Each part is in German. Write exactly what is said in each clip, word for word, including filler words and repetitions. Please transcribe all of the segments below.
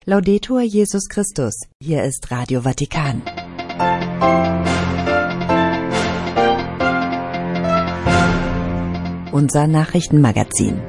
Laudetur Jesus Christus, hier ist Radio Vatikan. Unser Nachrichtenmagazin.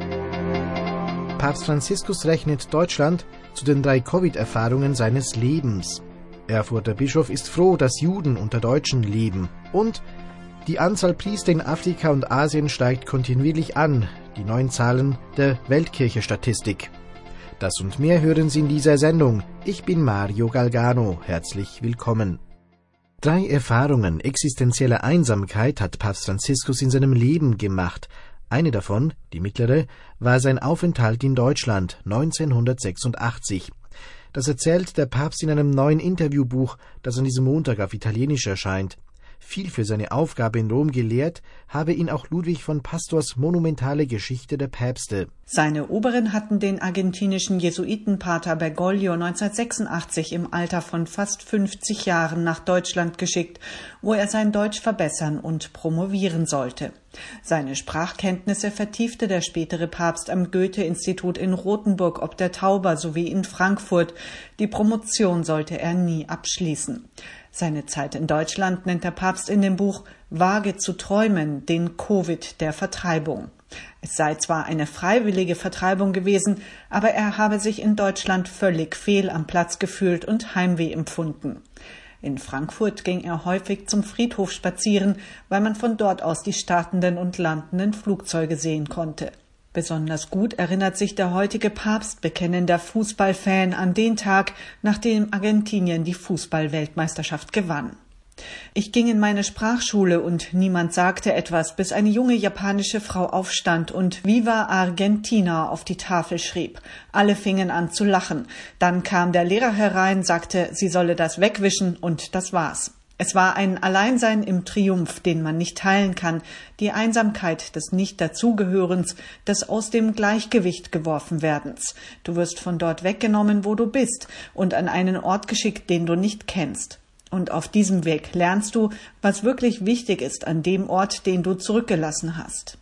Papst Franziskus rechnet Deutschland zu den drei Covid-Erfahrungen seines Lebens. Erfurter Bischof ist froh, dass Juden unter Deutschen leben. Und die Anzahl Priester in Afrika und Asien steigt kontinuierlich an, die neuen Zahlen der Weltkirche-Statistik. Das und mehr hören Sie in dieser Sendung. Ich bin Mario Galgano. Herzlich willkommen. Drei Erfahrungen existenzieller Einsamkeit hat Papst Franziskus in seinem Leben gemacht. Eine davon, die mittlere, war sein Aufenthalt in Deutschland neunzehnhundertsechsundachtzig. Das erzählt der Papst in einem neuen Interviewbuch, das an diesem Montag auf Italienisch erscheint. Viel für seine Aufgabe in Rom gelehrt, habe ihn auch Ludwig von Pastors monumentale Geschichte der Päpste. Seine Oberen hatten den argentinischen Jesuitenpater Bergoglio neunzehnhundertsechsundachtzig im Alter von fast fünfzig Jahren nach Deutschland geschickt, wo er sein Deutsch verbessern und promovieren sollte. Seine Sprachkenntnisse vertiefte der spätere Papst am Goethe-Institut in Rothenburg ob der Tauber sowie in Frankfurt. Die Promotion sollte er nie abschließen. Seine Zeit in Deutschland nennt der Papst in dem Buch »Wage zu träumen, den Covid der Vertreibung«. Es sei zwar eine freiwillige Vertreibung gewesen, aber er habe sich in Deutschland völlig fehl am Platz gefühlt und Heimweh empfunden. In Frankfurt ging er häufig zum Friedhof spazieren, weil man von dort aus die startenden und landenden Flugzeuge sehen konnte. Besonders gut erinnert sich der heutige Papst, bekennender Fußballfan, an den Tag, nachdem Argentinien die Fußball-Weltmeisterschaft gewann. Ich ging in meine Sprachschule und niemand sagte etwas, bis eine junge japanische Frau aufstand und Viva Argentina auf die Tafel schrieb. Alle fingen an zu lachen. Dann kam der Lehrer herein, sagte, sie solle das wegwischen und das war's. Es war ein Alleinsein im Triumph, den man nicht teilen kann, die Einsamkeit des Nicht-Dazugehörens, des aus dem Gleichgewicht geworfen werdens. Du wirst von dort weggenommen, wo du bist, und an einen Ort geschickt, den du nicht kennst. Und auf diesem Weg lernst du, was wirklich wichtig ist an dem Ort, den du zurückgelassen hast.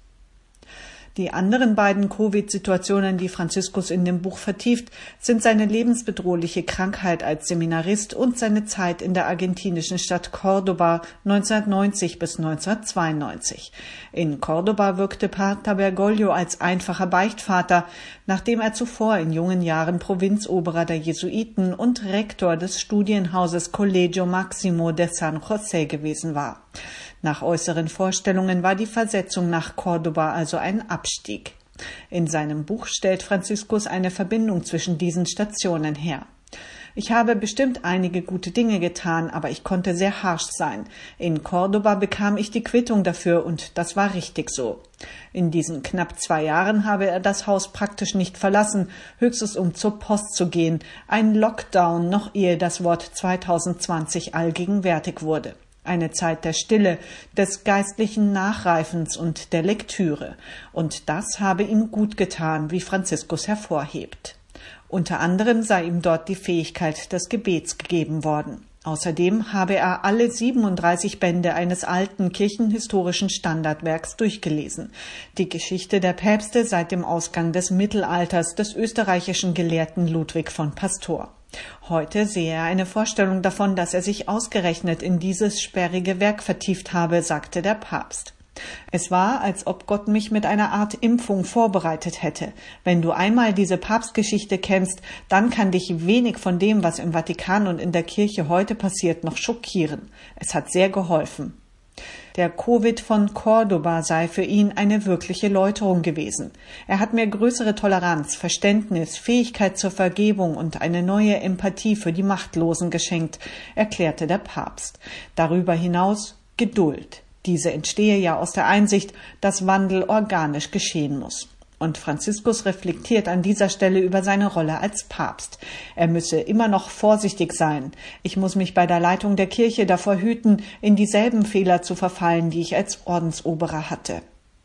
Die anderen beiden Covid-Situationen, die Franziskus in dem Buch vertieft, sind seine lebensbedrohliche Krankheit als Seminarist und seine Zeit in der argentinischen Stadt Córdoba neunzehnhundertneunzig bis neunzehnhundertzweiundneunzig. In Córdoba wirkte Pater Bergoglio als einfacher Beichtvater, nachdem er zuvor in jungen Jahren Provinzoberer der Jesuiten und Rektor des Studienhauses Collegio Maximo de San José gewesen war. Nach äußeren Vorstellungen war die Versetzung nach Córdoba also ein Abstieg. In seinem Buch stellt Franziskus eine Verbindung zwischen diesen Stationen her. Ich habe bestimmt einige gute Dinge getan, aber ich konnte sehr harsch sein. In Córdoba bekam ich die Quittung dafür und das war richtig so. In diesen knapp zwei Jahren habe er das Haus praktisch nicht verlassen, höchstens um zur Post zu gehen. Ein Lockdown, noch ehe das Wort zweitausendzwanzig allgegenwärtig wurde. Eine Zeit der Stille, des geistlichen Nachreifens und der Lektüre. Und das habe ihm gut getan, wie Franziskus hervorhebt. Unter anderem sei ihm dort die Fähigkeit des Gebets gegeben worden. Außerdem habe er alle siebenunddreißig Bände eines alten kirchenhistorischen Standardwerks durchgelesen. Die Geschichte der Päpste seit dem Ausgang des Mittelalters des österreichischen Gelehrten Ludwig von Pastor. Heute sehe er eine Vorstellung davon, dass er sich ausgerechnet in dieses sperrige Werk vertieft habe, sagte der Papst. Es war, als ob Gott mich mit einer Art Impfung vorbereitet hätte. Wenn du einmal diese Papstgeschichte kennst, dann kann dich wenig von dem, was im Vatikan und in der Kirche heute passiert, noch schockieren. Es hat sehr geholfen. Der Covid von Córdoba sei für ihn eine wirkliche Läuterung gewesen. Er hat mir größere Toleranz, Verständnis, Fähigkeit zur Vergebung und eine neue Empathie für die Machtlosen geschenkt, erklärte der Papst. Darüber hinaus Geduld. Diese entstehe ja aus der Einsicht, dass Wandel organisch geschehen muss. Und Franziskus reflektiert an dieser Stelle über seine Rolle als Papst. Er müsse immer noch vorsichtig sein. Ich muss mich bei der Leitung der Kirche davor hüten, in dieselben Fehler zu verfallen, die ich als Ordensoberer hatte.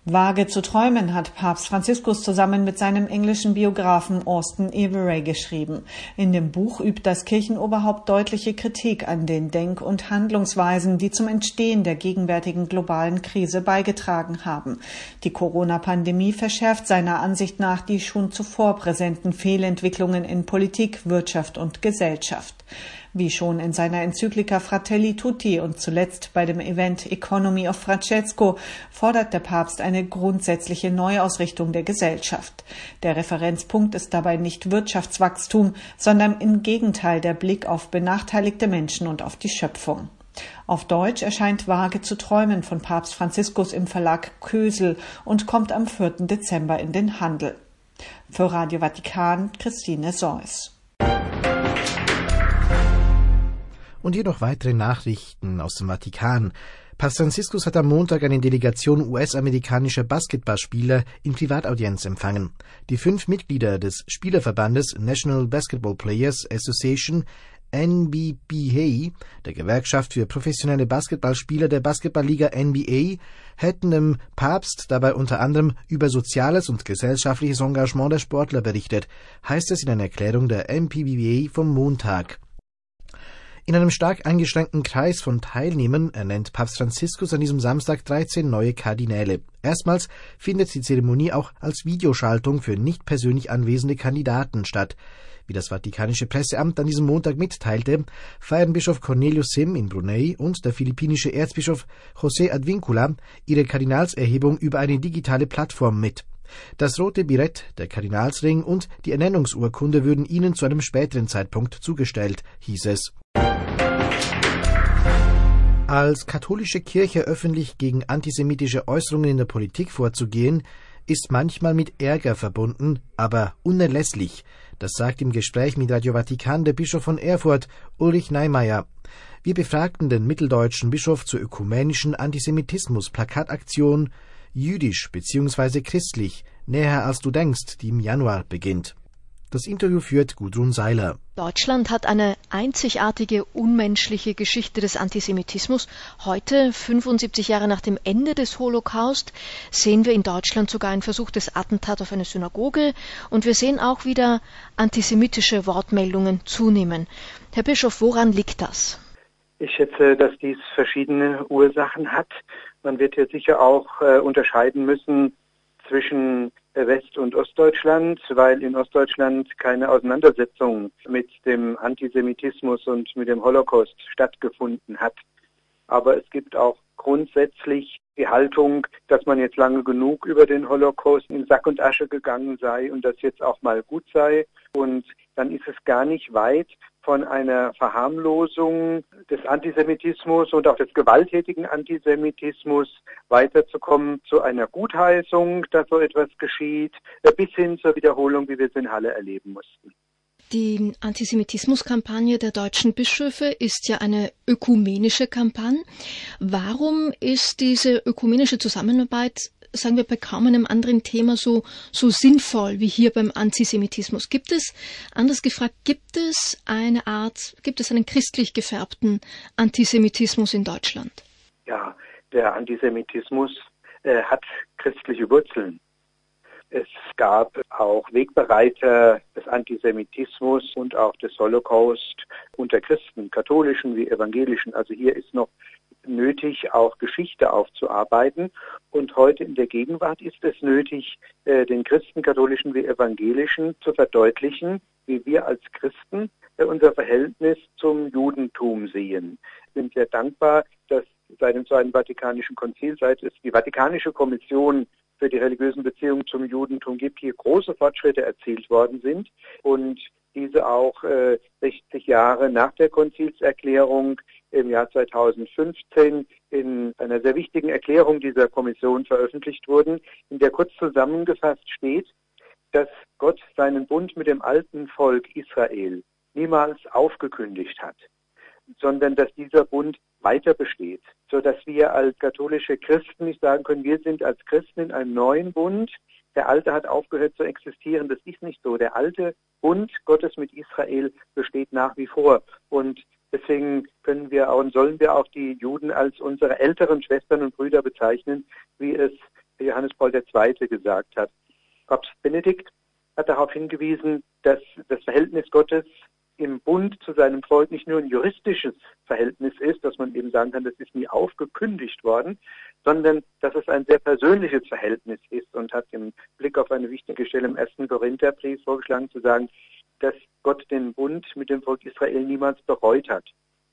Vage zu träumen hat Papst Franziskus zusammen mit seinem englischen Biografen Austen Avery geschrieben. In dem Buch übt das Kirchenoberhaupt deutliche Kritik an den Denk- und Handlungsweisen, die zum Entstehen der gegenwärtigen globalen Krise beigetragen haben. Die Corona-Pandemie verschärft seiner Ansicht nach die schon zuvor präsenten Fehlentwicklungen in Politik, Wirtschaft und Gesellschaft. Wie schon in seiner Enzyklika Fratelli Tutti und zuletzt bei dem Event Economy of Francesco fordert der Papst eine grundsätzliche Neuausrichtung der Gesellschaft. Der Referenzpunkt ist dabei nicht Wirtschaftswachstum, sondern im Gegenteil der Blick auf benachteiligte Menschen und auf die Schöpfung. Auf Deutsch erscheint Vage zu träumen von Papst Franziskus im Verlag Kösel und kommt am vierten Dezember in den Handel. Für Radio Vatikan, Christine Seuss. Und hier noch weitere Nachrichten aus dem Vatikan. Papst Franziskus hat am Montag eine Delegation U S-amerikanischer Basketballspieler in Privataudienz empfangen. Die fünf Mitglieder des Spielerverbandes National Basketball Players Association N B P A, der Gewerkschaft für professionelle Basketballspieler der Basketballliga N B A, hätten dem Papst dabei unter anderem über soziales und gesellschaftliches Engagement der Sportler berichtet, heißt es in einer Erklärung der N B P A vom Montag. In einem stark eingeschränkten Kreis von Teilnehmern ernennt Papst Franziskus an diesem Samstag dreizehn neue Kardinäle. Erstmals findet die Zeremonie auch als Videoschaltung für nicht persönlich anwesende Kandidaten statt. Wie das Vatikanische Presseamt an diesem Montag mitteilte, feiern Bischof Cornelius Sim in Brunei und der philippinische Erzbischof José Advíncula ihre Kardinalserhebung über eine digitale Plattform mit. Das rote Birett, der Kardinalsring und die Ernennungsurkunde würden ihnen zu einem späteren Zeitpunkt zugestellt, hieß es. Als katholische Kirche öffentlich gegen antisemitische Äußerungen in der Politik vorzugehen, ist manchmal mit Ärger verbunden, aber unerlässlich. Das sagt im Gespräch mit Radio Vatikan der Bischof von Erfurt, Ulrich Neimeyer. Wir befragten den mitteldeutschen Bischof zur ökumenischen Antisemitismus-Plakataktion Jüdisch bzw. christlich, näher als du denkst, die im Januar beginnt. Das Interview führt Gudrun Seiler. Deutschland hat eine einzigartige, unmenschliche Geschichte des Antisemitismus. Heute, fünfundsiebzig Jahre nach dem Ende des Holocaust, sehen wir in Deutschland sogar ein versuchtes Attentat auf eine Synagoge und wir sehen auch wieder antisemitische Wortmeldungen zunehmen. Herr Bischof, woran liegt das? Ich schätze, dass dies verschiedene Ursachen hat. Man wird hier sicher auch äh, unterscheiden müssen zwischen West- und Ostdeutschland, weil in Ostdeutschland keine Auseinandersetzung mit dem Antisemitismus und mit dem Holocaust stattgefunden hat. Aber es gibt auch grundsätzlich die Haltung, dass man jetzt lange genug über den Holocaust in Sack und Asche gegangen sei und das jetzt auch mal gut sei. Und dann ist es gar nicht weit von einer Verharmlosung des Antisemitismus und auch des gewalttätigen Antisemitismus weiterzukommen zu einer Gutheißung, dass so etwas geschieht, bis hin zur Wiederholung, wie wir es in Halle erleben mussten. Die Antisemitismuskampagne der deutschen Bischöfe ist ja eine ökumenische Kampagne. Warum ist diese ökumenische Zusammenarbeit, sagen wir, bei kaum einem anderen Thema so, so sinnvoll wie hier beim Antisemitismus? Gibt es, anders gefragt, gibt es eine Art, gibt es einen christlich gefärbten Antisemitismus in Deutschland? Ja, der Antisemitismus äh, hat christliche Wurzeln. Es gab auch Wegbereiter des Antisemitismus und auch des Holocaust unter Christen, katholischen wie evangelischen. Also hier ist noch nötig, auch Geschichte aufzuarbeiten. Und heute in der Gegenwart ist es nötig, den Christen, katholischen wie evangelischen, zu verdeutlichen, wie wir als Christen unser Verhältnis zum Judentum sehen. Wir sind sehr dankbar, dass seit dem Zweiten Vatikanischen Konzil, seit es die Vatikanische Kommission für die religiösen Beziehungen zum Judentum gibt, hier große Fortschritte erzielt worden sind und diese auch äh, sechzig Jahre nach der Konzilserklärung im Jahr zweitausendfünfzehn in einer sehr wichtigen Erklärung dieser Kommission veröffentlicht wurden, in der kurz zusammengefasst steht, dass Gott seinen Bund mit dem alten Volk Israel niemals aufgekündigt hat, sondern dass dieser Bund weiter besteht, sodass wir als katholische Christen nicht sagen können, wir sind als Christen in einem neuen Bund. Der alte hat aufgehört zu existieren. Das ist nicht so. Der alte Bund Gottes mit Israel besteht nach wie vor. Und deswegen können wir auch und sollen wir auch die Juden als unsere älteren Schwestern und Brüder bezeichnen, wie es Johannes Paul der Zweite gesagt hat. Papst Benedikt hat darauf hingewiesen, dass das Verhältnis Gottes im Bund zu seinem Volk nicht nur ein juristisches Verhältnis ist, dass man eben sagen kann, das ist nie aufgekündigt worden, sondern dass es ein sehr persönliches Verhältnis ist, und hat im Blick auf eine wichtige Stelle im ersten Korintherbrief vorgeschlagen zu sagen, dass Gott den Bund mit dem Volk Israel niemals bereut hat.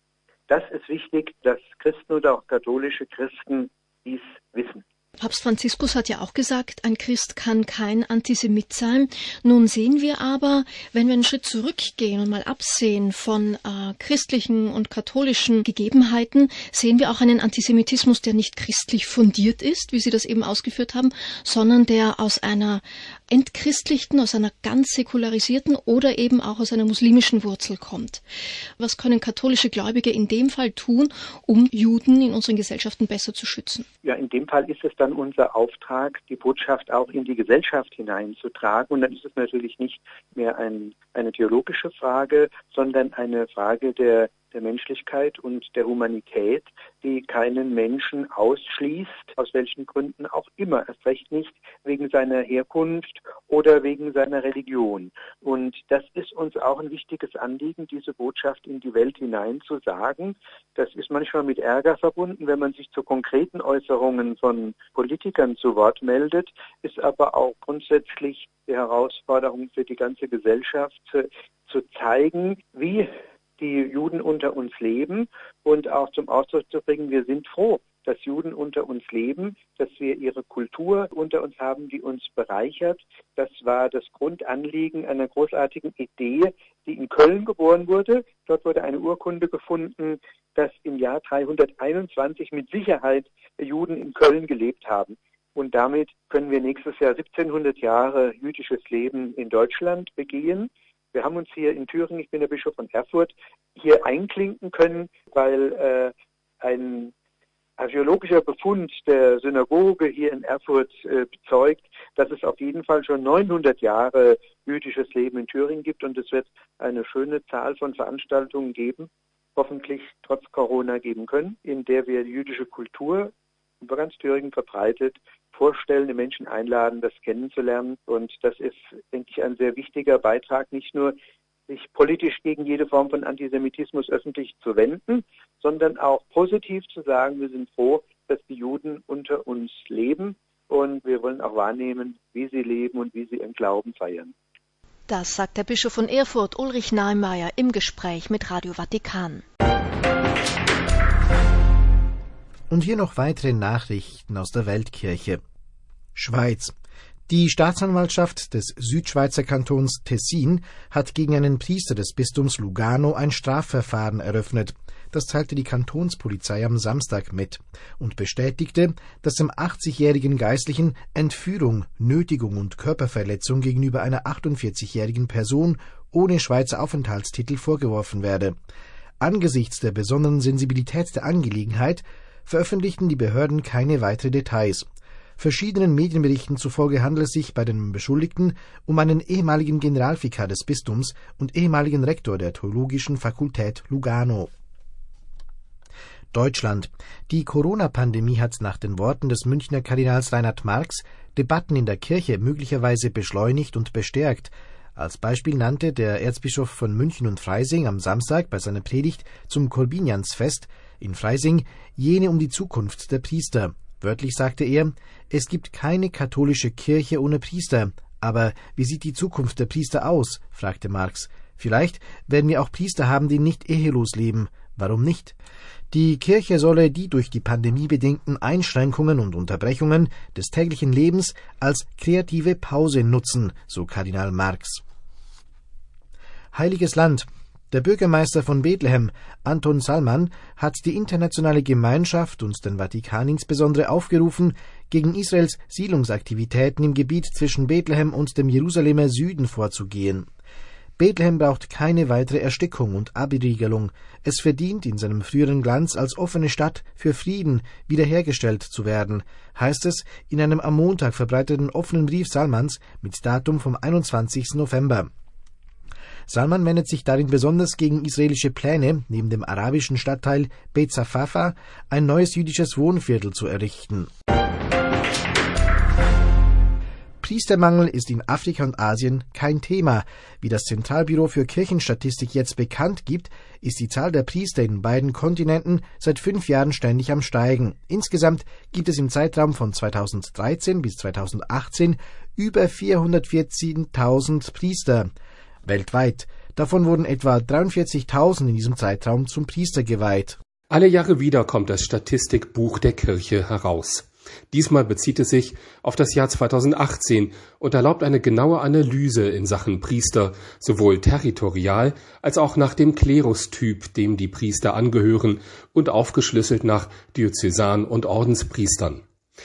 Das ist wichtig, dass Christen oder auch katholische Christen dies wissen. Papst Franziskus hat ja auch gesagt, ein Christ kann kein Antisemit sein. Nun sehen wir aber, wenn wir einen Schritt zurückgehen und mal absehen von äh, christlichen und katholischen Gegebenheiten, sehen wir auch einen Antisemitismus, der nicht christlich fundiert ist, wie Sie das eben ausgeführt haben, sondern der aus einer entchristlichten, aus einer ganz säkularisierten oder eben auch aus einer muslimischen Wurzel kommt. Was können katholische Gläubige in dem Fall tun, um Juden in unseren Gesellschaften besser zu schützen? Ja, in dem Fall ist es dann unser Auftrag, die Botschaft auch in die Gesellschaft hineinzutragen. Und dann ist es natürlich nicht mehr ein, eine theologische Frage, sondern eine Frage der, der Menschlichkeit und der Humanität, die keinen Menschen ausschließt, aus welchen Gründen auch immer, erst recht nicht wegen seiner Herkunft oder wegen seiner Religion. Und das ist uns auch ein wichtiges Anliegen, diese Botschaft in die Welt hinein zu sagen. Das ist manchmal mit Ärger verbunden, wenn man sich zu konkreten Äußerungen von Politikern zu Wort meldet, ist aber auch grundsätzlich die Herausforderung für die ganze Gesellschaft, zu, zu zeigen, wie die Juden unter uns leben und auch zum Ausdruck zu bringen, wir sind froh, dass Juden unter uns leben, dass wir ihre Kultur unter uns haben, die uns bereichert. Das war das Grundanliegen einer großartigen Idee, die in Köln geboren wurde. Dort wurde eine Urkunde gefunden, dass im Jahr dreihunderteinundzwanzig mit Sicherheit Juden in Köln gelebt haben. Und damit können wir nächstes Jahr siebzehnhundert Jahre jüdisches Leben in Deutschland begehen. Wir haben uns hier in Thüringen, ich bin der Bischof von Erfurt, hier einklinken können, weil äh, ein archäologischer Befund der Synagoge hier in Erfurt äh, bezeugt, dass es auf jeden Fall schon neunhundert Jahre jüdisches Leben in Thüringen gibt, und es wird eine schöne Zahl von Veranstaltungen geben, hoffentlich trotz Corona geben können, in der wir die jüdische Kultur über ganz Thüringen verbreitet vorstellen, die Menschen einladen, das kennenzulernen. Und das ist, denke ich, ein sehr wichtiger Beitrag, nicht nur sich politisch gegen jede Form von Antisemitismus öffentlich zu wenden, sondern auch positiv zu sagen, wir sind froh, dass die Juden unter uns leben, und wir wollen auch wahrnehmen, wie sie leben und wie sie ihren Glauben feiern. Das sagt der Bischof von Erfurt, Ulrich Nahmeier, im Gespräch mit Radio Vatikan. Und hier noch weitere Nachrichten aus der Weltkirche. Schweiz. Die Staatsanwaltschaft des Südschweizer Kantons Tessin hat gegen einen Priester des Bistums Lugano ein Strafverfahren eröffnet. Das teilte die Kantonspolizei am Samstag mit und bestätigte, dass dem achtzigjährigen Geistlichen Entführung, Nötigung und Körperverletzung gegenüber einer achtundvierzigjährigen Person ohne Schweizer Aufenthaltstitel vorgeworfen werde. Angesichts der besonderen Sensibilität der Angelegenheit veröffentlichten die Behörden keine weiteren Details. Verschiedenen Medienberichten zufolge handelt es sich bei den Beschuldigten um einen ehemaligen Generalvikar des Bistums und ehemaligen Rektor der Theologischen Fakultät Lugano. Deutschland. Die Corona-Pandemie hat nach den Worten des Münchner Kardinals Reinhard Marx Debatten in der Kirche möglicherweise beschleunigt und bestärkt. Als Beispiel nannte der Erzbischof von München und Freising am Samstag bei seiner Predigt zum Korbiniansfest in Freising jene um die Zukunft der Priester. Wörtlich sagte er, es gibt keine katholische Kirche ohne Priester. Aber wie sieht die Zukunft der Priester aus? Fragte Marx. Vielleicht werden wir auch Priester haben, die nicht ehelos leben. Warum nicht? Die Kirche solle die durch die Pandemie bedingten Einschränkungen und Unterbrechungen des täglichen Lebens als kreative Pause nutzen, so Kardinal Marx. Heiliges Land. Der Bürgermeister von Bethlehem, Anton Salman, hat die internationale Gemeinschaft und den Vatikan insbesondere aufgerufen, gegen Israels Siedlungsaktivitäten im Gebiet zwischen Bethlehem und dem Jerusalemer Süden vorzugehen. Bethlehem braucht keine weitere Erstickung und Abriegelung. Es verdient in seinem früheren Glanz als offene Stadt für Frieden wiederhergestellt zu werden, heißt es in einem am Montag verbreiteten offenen Brief Salmans mit Datum vom einundzwanzigsten November. Salman wendet sich darin besonders gegen israelische Pläne, neben dem arabischen Stadtteil Beit Zafafa ein neues jüdisches Wohnviertel zu errichten. Priestermangel ist in Afrika und Asien kein Thema. Wie das Zentralbüro für Kirchenstatistik jetzt bekannt gibt, ist die Zahl der Priester in beiden Kontinenten seit fünf Jahren ständig am Steigen. Insgesamt gibt es im Zeitraum von zweitausenddreizehn bis zweitausendachtzehn über vierhundertvierzehntausend Priester weltweit. Davon wurden etwa dreiundvierzigtausend in diesem Zeitraum zum Priester geweiht. Alle Jahre wieder kommt das Statistikbuch der Kirche heraus. Diesmal bezieht es sich auf das Jahr zweitausendachtzehn und erlaubt eine genaue Analyse in Sachen Priester, sowohl territorial als auch nach dem Klerustyp, dem die Priester angehören, und aufgeschlüsselt nach Diözesan- und Ordenspriestern.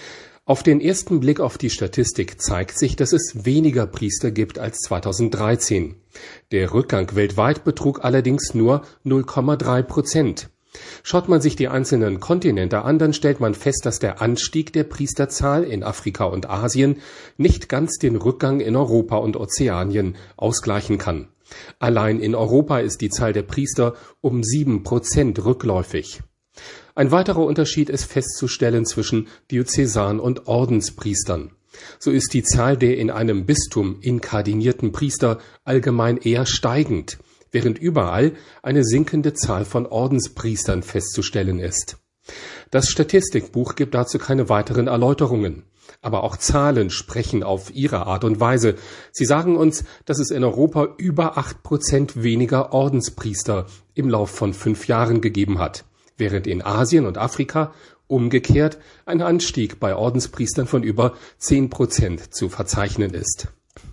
Auf den ersten Blick auf die Statistik zeigt sich, dass es weniger Priester gibt als zweitausenddreizehn. Der Rückgang weltweit betrug allerdings nur null Komma drei Prozent. Schaut man sich die einzelnen Kontinente an, dann stellt man fest, dass der Anstieg der Priesterzahl in Afrika und Asien nicht ganz den Rückgang in Europa und Ozeanien ausgleichen kann. Allein in Europa ist die Zahl der Priester um sieben Prozent rückläufig. Ein weiterer Unterschied ist festzustellen zwischen Diözesan- und Ordenspriestern. So ist die Zahl der in einem Bistum inkardinierten Priester allgemein eher steigend, während überall eine sinkende Zahl von Ordenspriestern festzustellen ist. Das Statistikbuch gibt dazu keine weiteren Erläuterungen. Aber auch Zahlen sprechen auf ihre Art und Weise. Sie sagen uns, dass es in Europa über acht Prozent weniger Ordenspriester im Lauf von fünf Jahren gegeben hat, während in Asien und Afrika umgekehrt ein Anstieg bei Ordenspriestern von über zehn Prozent zu verzeichnen ist.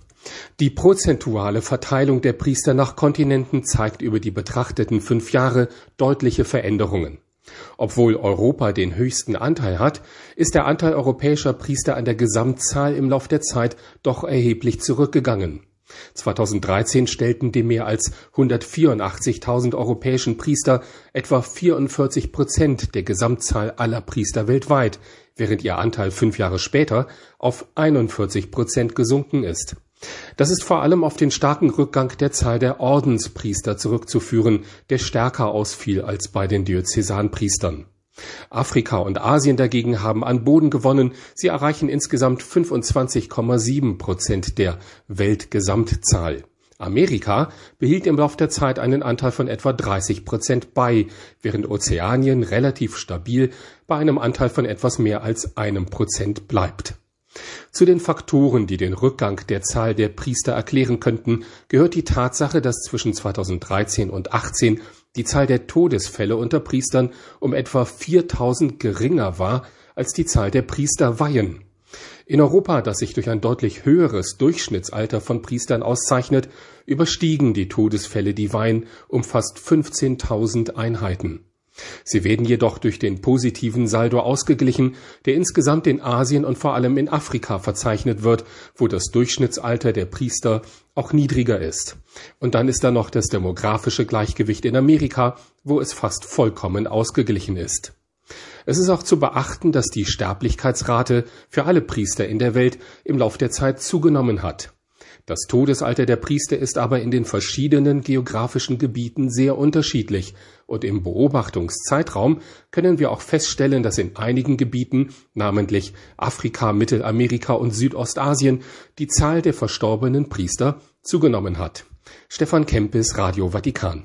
Die prozentuale Verteilung der Priester nach Kontinenten zeigt über die betrachteten fünf Jahre deutliche Veränderungen. Obwohl Europa den höchsten Anteil hat, ist der Anteil europäischer Priester an der Gesamtzahl im Lauf der Zeit doch erheblich zurückgegangen. zweitausenddreizehn stellten die mehr als hundertvierundachtzigtausend europäischen Priester etwa vierundvierzig Prozent der Gesamtzahl aller Priester weltweit, während ihr Anteil fünf Jahre später auf einundvierzig Prozent gesunken ist. Das ist vor allem auf den starken Rückgang der Zahl der Ordenspriester zurückzuführen, der stärker ausfiel als bei den Diözesanpriestern. Afrika und Asien dagegen haben an Boden gewonnen. Sie erreichen insgesamt fünfundzwanzig Komma sieben Prozent der Weltgesamtzahl. Amerika behielt im Lauf der Zeit einen Anteil von etwa dreißig Prozent bei, während Ozeanien relativ stabil bei einem Anteil von etwas mehr als einem Prozent bleibt. Zu den Faktoren, die den Rückgang der Zahl der Priester erklären könnten, gehört die Tatsache, dass zwischen zweitausenddreizehn und achtzehn die Zahl der Todesfälle unter Priestern um etwa viertausend geringer war als die Zahl der Priesterweihen. In Europa, das sich durch ein deutlich höheres Durchschnittsalter von Priestern auszeichnet, überstiegen die Todesfälle die Weihen um fast fünfzehntausend Einheiten. Sie werden jedoch durch den positiven Saldo ausgeglichen, der insgesamt in Asien und vor allem in Afrika verzeichnet wird, wo das Durchschnittsalter der Priester auch niedriger ist. Und dann ist da noch das demografische Gleichgewicht in Amerika, wo es fast vollkommen ausgeglichen ist. Es ist auch zu beachten, dass die Sterblichkeitsrate für alle Priester in der Welt im Lauf der Zeit zugenommen hat. Das Todesalter der Priester ist aber in den verschiedenen geografischen Gebieten sehr unterschiedlich und im Beobachtungszeitraum können wir auch feststellen, dass in einigen Gebieten, namentlich Afrika, Mittelamerika und Südostasien, die Zahl der verstorbenen Priester zugenommen hat. Stefan Kempis, Radio Vatikan.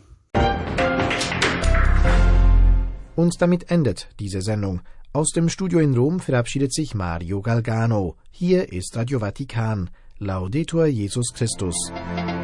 Und damit endet diese Sendung. Aus dem Studio in Rom verabschiedet sich Mario Galgano. Hier ist Radio Vatikan. Laudetur Jesus Christus.